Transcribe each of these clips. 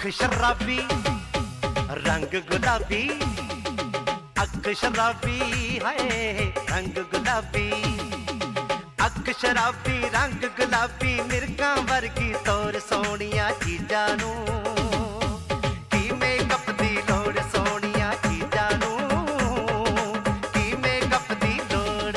अख शराबी रंग गुलाबी, अख शराबी है रंग गुलाबी, अख शराबी रंग गुलाबी, मिर्गां वर्गी तोर सोनिया चीजां नूं, की मेकअप दी लोड़ सोनिया चीजां नूं, की मेकअप दी लोड़।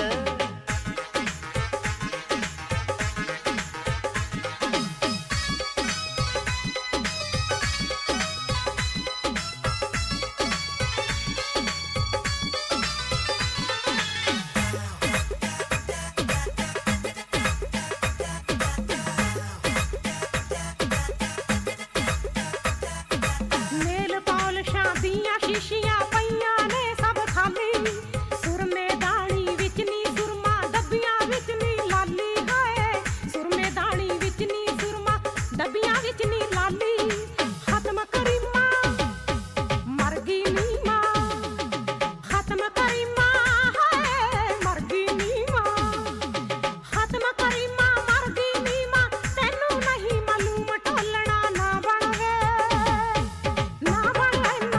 शीशियां पईयां ने सब खाली, सुरमे दानी विच नी सुरमा, डब्बियां विच नी लाली है, सुरमे दानी विच नी सुरमा, डब्बियां विच नी लाली, खत्म करी मां मर गई नी मां, खत्म करी मां है मर गई नी मां, खत्म करी मां मर गई नी मां, तैनू नहीं मालूम टोलना ना बन वे, ना बन ना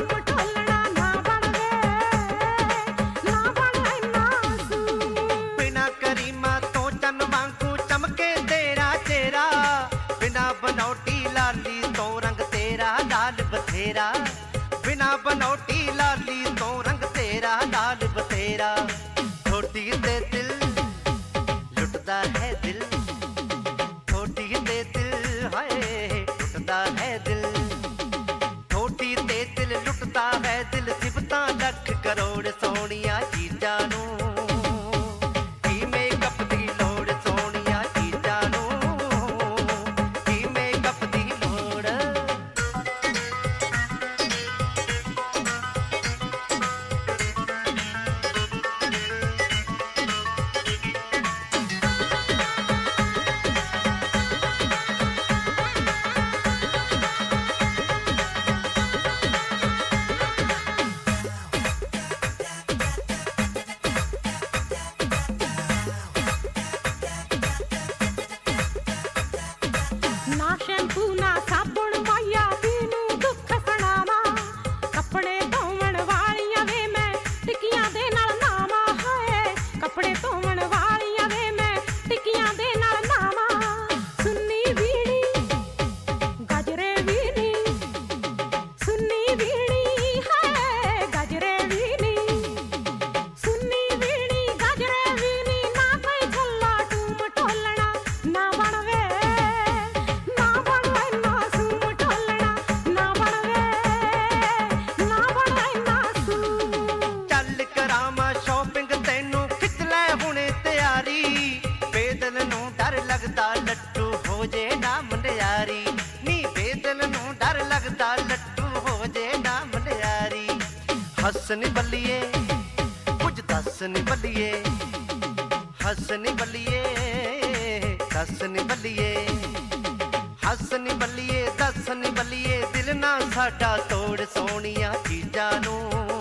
बनौटी लाली तो रंग तेरा लाल बथेरा, बिना बनौटी लाली तो रंग तेरा लाल बथेरा, थोड़ी दे दिल लुटदा है दिल, थोड़ी दे दिल है लुटदा है दिल, थोड़ी दे दिल लुटदा है दिल, सिफतां लख करोड़ सोनिया चीजां नूं, की मेकअप दी लोड़ सोनिया चीजां नूं। शैंपू ना साबुण माया पीनू दुख सुनावा, कपड़े धोवण वालियां वे मैं टिकियां दे नाल नावा है, कपड़े धोवण वालियां वे मैं टिकियां दे नाल नावा, सुन्नी बीड़ी गजरे बीनी, सुन्नी बीड़ी है गजरे बीनी, सुन्नी बीड़ी गजरे बीनी, ना कोई झल्ला टूम टोलना ना बनवे, लगदा लट्टू हो जे ना मुंडियारी, नी बेदल नूं डर लगदा लट्टू हो जे ना मुंडियारी, हस नी बल्लिए कुछ दस नी बल्लिए, हस नी बल्लिए दस नी बल्लिए, हस नी बल्लिए दस नी बल्लिए, दिल ना साडा तोड़ सोनिया चीजां नूं।